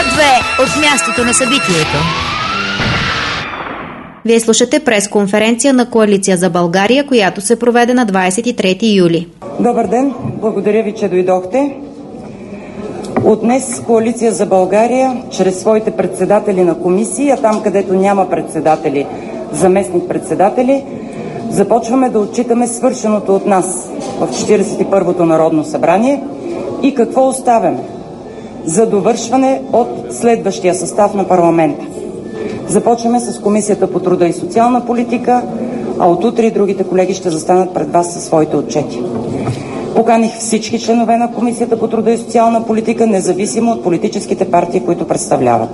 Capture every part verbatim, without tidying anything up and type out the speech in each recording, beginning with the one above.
две от мястото на събитието. Вие слушате пресконференция на Коалиция за България, която се проведе на двадесет и трети юли. Добър ден, благодаря ви, че дойдохте. От днес Коалиция за България, чрез своите председатели на комисии, а там където няма председатели, заместник-председатели, започваме да отчитаме свършеното от нас в четиридесет и първото Народно събрание и какво оставяме за довършване от следващия състав на парламента. Започваме с Комисията по труда и социална политика, а от утре и другите колеги ще застанат пред вас със своите отчети. Поканих всички членове на Комисията по труда и социална политика, независимо от политическите партии, които представляват.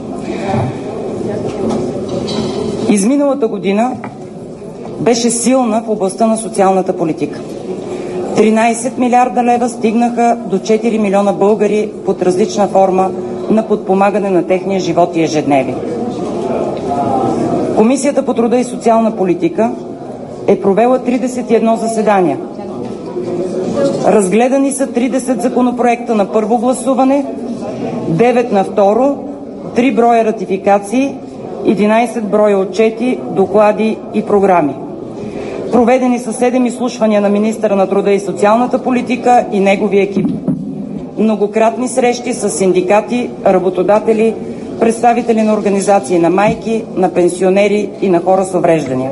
Изминалата година беше силна в областта на социалната политика. тринадесет милиарда лева стигнаха до четири милиона българи под различна форма на подпомагане на техния живот и ежедневие. Комисията по труда и социална политика е провела тридесет и едно заседания. Разгледани са тридесет законопроекта на първо гласуване, девет на второ, три броя ратификации, единадесет броя отчети, доклади и програми. Проведени са седем изслушвания на министъра на труда и социалната политика и неговия екип. Многократни срещи с синдикати, работодатели, представители на организации на майки, на пенсионери и на хора с увреждания.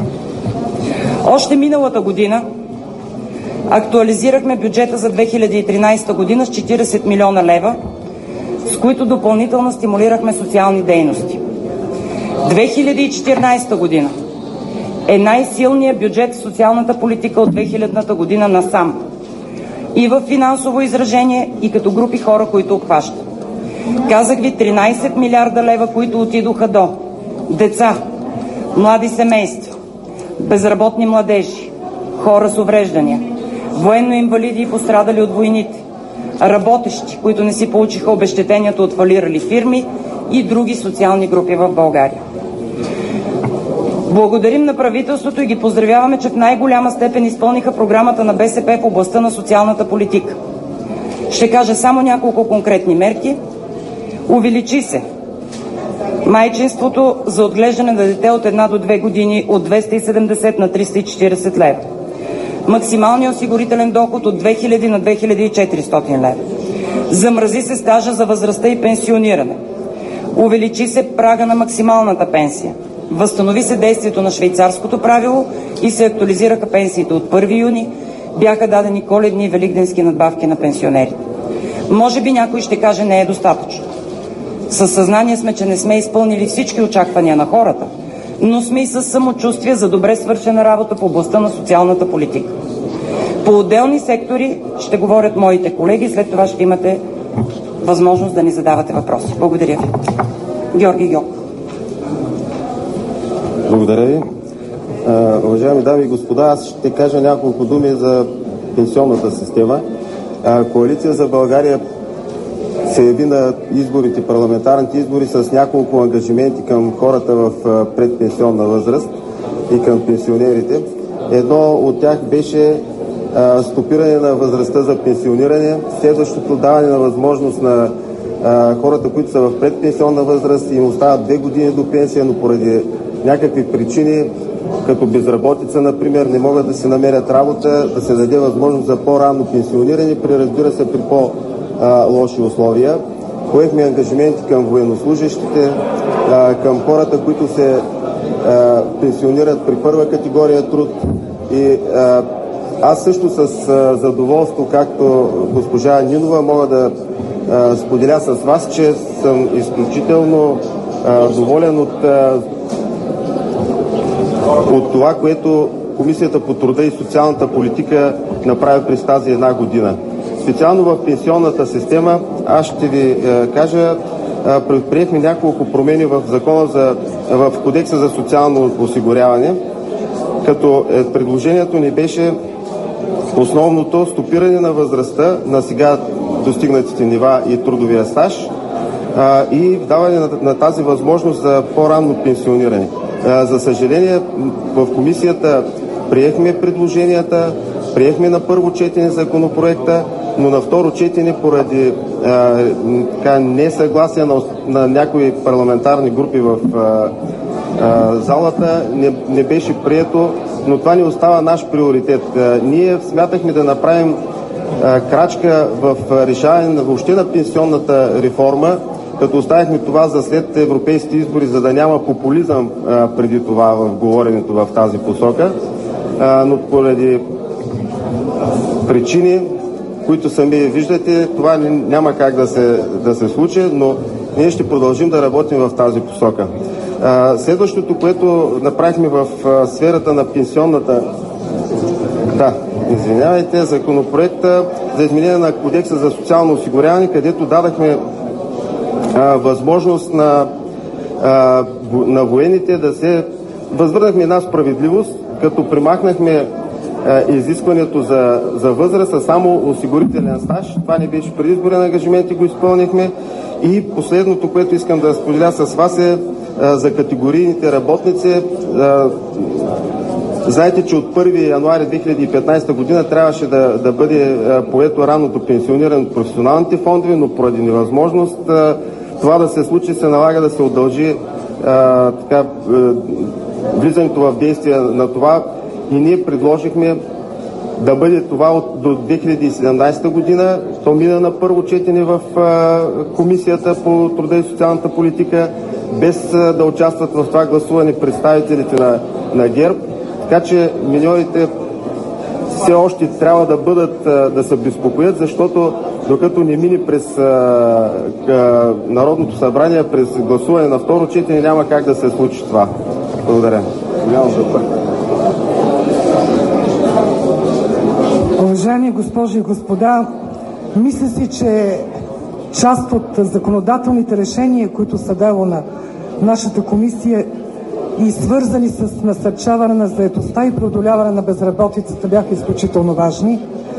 Още миналата година актуализирахме бюджета за две хиляди и тринадесета година с четиридесет милиона лева, с които допълнително стимулирахме социални дейности. две хиляди и четиринадесета година е най-силният бюджет в социалната политика от две хилядната година насам. И в финансово изражение, и като групи хора, които обхващат. Казах ви тринадесет милиарда лева, които отидоха до деца, млади семейства, безработни младежи, хора с увреждания, военно-инвалиди и пострадали от войните, работещи, които не си получиха обезщетенията от фалирали фирми и други социални групи в България. Благодарим на правителството и ги поздравяваме, че в най-голяма степен изпълниха програмата на БСП в областта на социалната политика. Ще кажа само няколко конкретни мерки. Увеличи се майчинството за отглеждане на дете от една до две години от двеста и седемдесет на триста и четиридесет лева. Максималният осигурителен доход от две хиляди на две хиляди и четиристотин лева. Замрази се стажа за възрастта и пенсиониране. Увеличи се прага на максималната пенсия. Възстанови се действието на швейцарското правило и се актуализираха пенсиите от първи юни. Бяха дадени коледни и великденски надбавки на пенсионерите. Може би някой ще каже, не е достатъчно. Със съзнание сме, че не сме изпълнили всички очаквания на хората, но сме и със самочувствие за добре свършена работа в областта на социалната политика. По отделни сектори ще говорят моите колеги, след това ще имате възможност да ни задавате въпроси. Благодаря ви. Георги Гьоков. Благодаря ви. Uh, уважаеми дами и господа, аз ще кажа няколко думи за пенсионната система. Uh, Коалиция за България се яви на изборите, парламентарните избори с няколко ангажименти към хората в uh, предпенсионна възраст и към пенсионерите. Едно от тях беше uh, стопиране на възрастта за пенсиониране, следващото даване на възможност на uh, хората, които са в предпенсионна възраст и им остават две години до пенсия, но поради някакви причини, като безработица, например, не могат да се намерят работа, да се даде възможност за по-ранно пенсиониране, при, разбира се, при по-лоши условия. Поехме ангажименти към военнослужащите, към хората, които се пенсионират при първа категория труд. И аз също с задоволство, както госпожа Нинова, мога да споделя с вас, че съм изключително доволен от от това, което Комисията по труда и социалната политика направи през тази една година. Специално в пенсионната система, аз ще ви е, кажа, е, предприехме няколко промени в закона за, в Кодекса за социално осигуряване, като е, предложението ни беше основното стопиране на възрастта на сега достигнатите нива и трудовия стаж а, и даване на, на тази възможност за по-ранно пенсиониране. За съжаление, в комисията приехме предложенията, приехме на първо четене законопроекта, но на второ четене поради а, така, несъгласие на, на някои парламентарни групи в а, а, залата не, не беше прието, но това не остава наш приоритет. А, ние смятахме да направим а, крачка в решаване на въобще на пенсионната реформа, като оставихме това за след европейските избори, за да няма популизъм а, преди това в говоренето в тази посока, а, но поради причини, които сами виждате, това няма как да се, да се случи, но ние ще продължим да работим в тази посока. А, следващото, което направихме в а, сферата на пенсионната, да, извинявайте, законопроекта за изменение на Кодекса за социално осигуряване, където дадахме а, възможност на, а, на военните да се възвърнахме една справедливост, като примахнахме изискването за, за възраст, а само осигурителен стаж. Това не беше предизборен ангажимент и го изпълнихме. И последното, което искам да споделя с вас е а, за категорийните работници. А, знаете, че от първи януари две хиляди и петнадесета година трябваше да, да бъде а, поето ранното пенсиониране от професионалните фондове, но поради невъзможност а, това да се случи, се налага да се удължи а, така, а, влизането в действие на това. И ние предложихме да бъде това от, до две хиляди и седемнадесета година. То мина на първо четене в а, Комисията по труда и социалната политика, без а, да участват в това гласуване представителите на, на ГЕРБ. Така че миньорите все още трябва да бъдат, а, да се безпокоят, защото докато не мине през а, а, Народното събрание, през гласуване на второ четене, няма как да се случи това. Благодаря. Уважаеми госпожи и господа, мисля си, че част от законодателните решения, които са дало на нашата комисия и свързани с насърчаване на заетостта и преодоляване на безработицата, бяха изключително важни.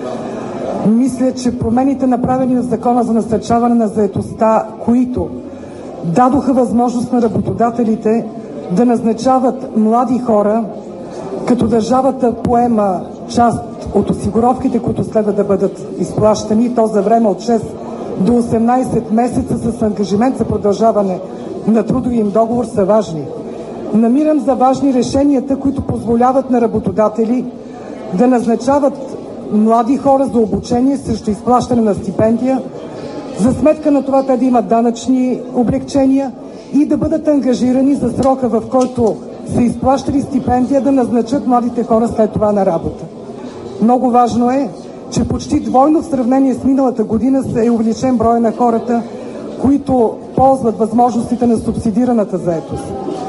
Мисля, че промените, направени в Закона за насърчаване на заетостта, които дадоха възможност на работодателите да назначават млади хора, като държавата поема част от осигуровките, които следва да бъдат изплащани, то за време от шест до осемнадесет месеца с ангажимент за продължаване на трудови им договор, са важни. Намирам за важни решенията, които позволяват на работодатели да назначават млади хора за обучение срещу изплащане на стипендия, за сметка на това те да имат данъчни облекчения и да бъдат ангажирани за срока, в който са изплащали стипендия, да назначат младите хора след това на работа. Много важно е, че почти двойно в сравнение с миналата година е увеличен брой на хората, които ползват възможностите на субсидираната заетост.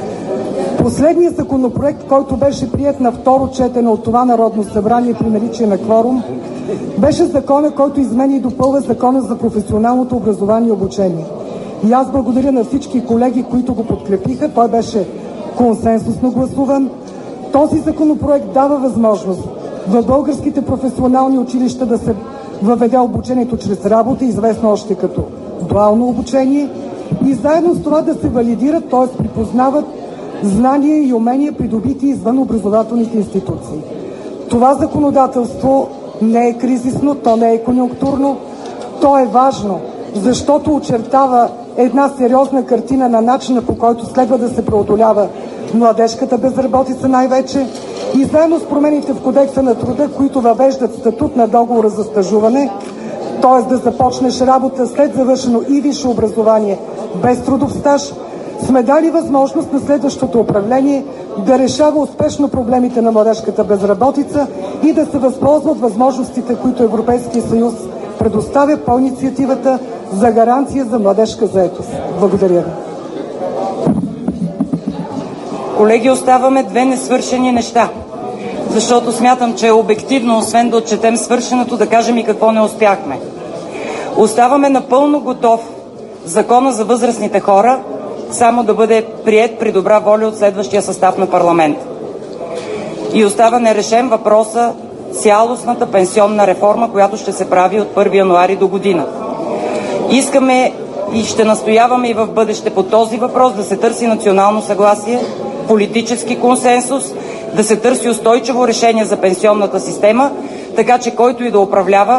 Последният законопроект, който беше приет на второ четене от това Народно събрание при наличие на кворум, беше закона, който изменя и допълва Закона за професионалното образование и обучение. И аз благодаря на всички колеги, които го подкрепиха. Той беше консенсусно гласуван. Този законопроект дава възможност в българските професионални училища да се въведе обучението чрез работа, известно още като дуално обучение, и заедно с това да се валидират, т.е. припознават знания и умения, придобити извън образователните институции. Това законодателство не е кризисно, то не е конюнктурно, то е важно, защото очертава една сериозна картина на начина, по който следва да се преодолява младежката безработица най-вече, и заедно с промените в Кодекса на труда, които въвеждат статут на договора за стажуване, т.е. да започнеш работа след завършено и висше образование без трудов стаж, сме дали възможност на следващото управление да решава успешно проблемите на младежката безработица и да се възползва от възможностите, които Европейския съюз предоставя по инициативата за гаранция за младежка заетост. Благодаря ви. Колеги, оставаме две несвършени неща, защото смятам, че е обективно, освен да отчетем свършеното, да кажем и какво не успяхме. Оставаме напълно готов Закона за възрастните хора само да бъде приет при добра воля от следващия състав на парламента. И остава нерешен въпроса цялостната пенсионна реформа, която ще се прави от първи януари до година. Искаме и ще настояваме и в бъдеще по този въпрос да се търси национално съгласие, политически консенсус, да се търси устойчиво решение за пенсионната система, така че който и да управлява,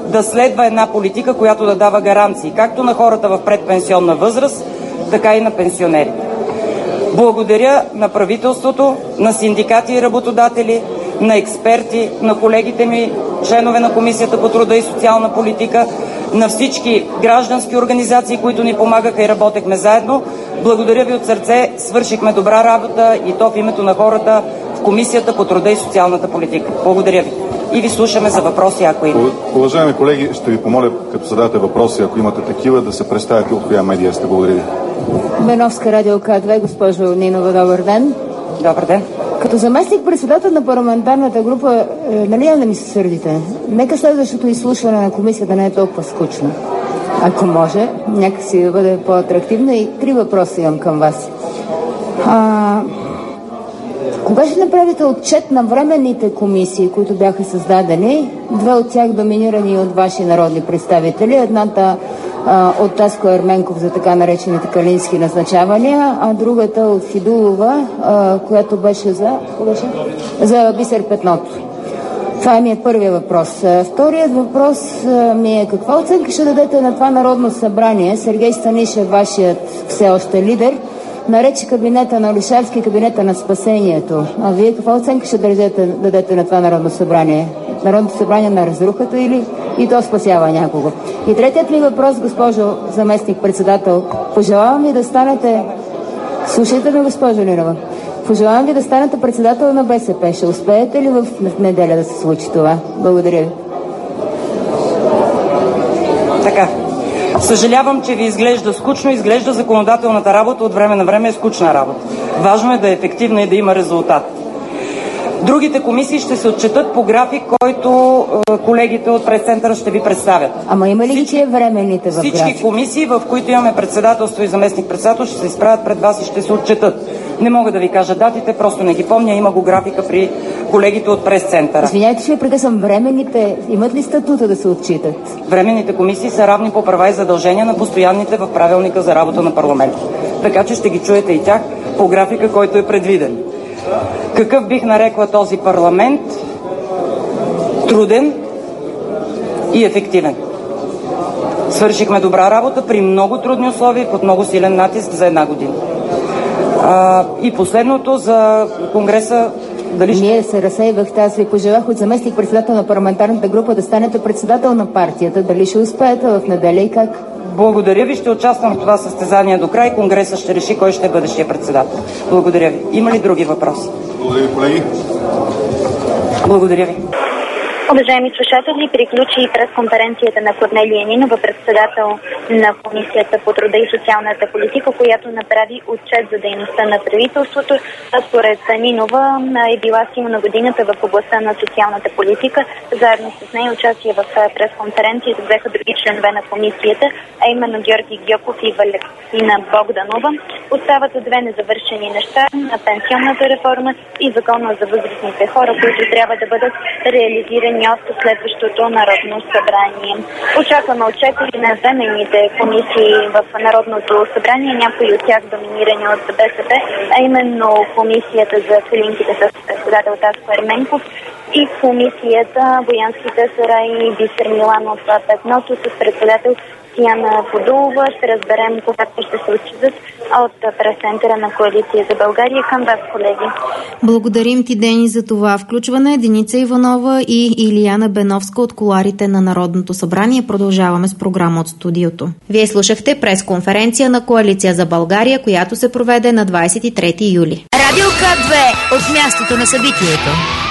да следва една политика, която да дава гаранции както на хората в предпенсионна възраст, така и на пенсионерите. Благодаря на правителството, на синдикати и работодатели, на експерти, на колегите ми, членове на Комисията по труда и социална политика, на всички граждански организации, които ни помагаха и работехме заедно. Благодаря ви от сърце, свършихме добра работа и то в името на хората в Комисията по труда и социалната политика. Благодаря ви. И ви слушаме за въпроси, ако има. Уважаеми колеги, ще ви помоля, като зададете въпроси, ако имате такива, да се представите от коя медия сте. Благодаря ви. Беновска, Радио К две, госпожо Нинова, добър ден. Добър ден. Като заместник председател на парламентарната група, е, нали да ми се сърдите? Нека следващото изслушване на комисията не е толкова скучно. Ако може, някакси да бъде по-атрактивно. И три въпроса имам към вас. А, кога ще направите отчет на временните комисии, които бяха създадени? Две от тях доминирани от ваши народни представители. Едната а, от Таско Ерменков за така наречените калински назначавания, а другата от Фидулова, а, която беше за, беше? за Бисер Петното. Това е ми е първият въпрос. Вторият въпрос ми е: каква оценка ще дадете на това Народно събрание? Сергей Станишев, вашият все още лидер, нарече кабинета на Орешарски кабинета на спасението. А вие каква оценка ще дадете, дадете на това Народно събрание? Народното събрание на разрухата или и то спасява някого? И третият ми въпрос, госпожо заместник-председател, пожелавам ви да станете... Слушайте ме, госпожо Нинова. Пожелавам ви да станете председател на БСП. Ще успеете ли в неделя да се случи това? Благодаря ви. Така. Съжалявам, че ви изглежда скучно. Изглежда законодателната работа от време на време е скучна работа. Важно е да е ефективна и да има резултат. Другите комисии ще се отчетат по график, който е, колегите от прес-центъра ще ви представят. Ама има ли ги тия временните в график? Всички комисии, в които имаме председателство и заместник-председател, ще се изправят пред вас и ще се отчетат. Не мога да ви кажа датите, просто не ги помня. Има го графика при колегите от прес-центъра. Извинявайте, че ви прекъсвам. Временните имат ли статута да се отчитат? Временните комисии са равни по права и задължения на постоянните в правилника за работа на парламента. Така че ще ги чуете и тях по графика, който е предвиден. Какъв бих нарекла този парламент? Труден и ефективен. Свършихме добра работа при много трудни условия и под много силен натиск за една година. А, и последното за Конгреса. Дали ще... Ние се разсейвахте, аз ви пожелах от заместник председател на парламентарната група да станете председател на партията. Дали ще успеете в неделя и как? Благодаря ви, ще участвам в това състезание до край. Конгреса ще реши кой ще е бъдещия председател. Благодаря ви. Има ли други въпроси? Благодаря ви, колеги. Благодаря ви. Уважаеми слушатели, приключи пресконференцията на Корнелия Нинова, председател на Комисията по труда и социалната политика, която направи отчет за дейността на правителството. Според Нинова е била силна годината в областта на социалната политика. Заедно с нея участие в пресконференцията взеха други членове на комисията, а именно Георги Гьоков и Валентина Богданова. Остават две незавършени неща на пенсионната реформа и закона за възрастните хора, които трябва да бъдат реализирани от следващото Народно събрание. Очакваме отчети на временните комисии в Народното събрание, някои от тях доминирани от БСП, а именно комисията за калинките с председател Таско Ерменков и комисията Боянските сараи и Бисер Миланов Петното с председател Тияна Фудулова. Ще разберем когато ще се отчитат от прес-центъра на Коалиция за България. Към вас, колеги. Благодарим ти, Дени, за това включване. Деница Иванова и Илияна Беновска от кулоарите на Народното събрание. Продължаваме с програма от студиото. Вие слушахте пресконференция на Коалиция за България, която се проведе на двадесет и трети юли. Радио К две от мястото на събитието.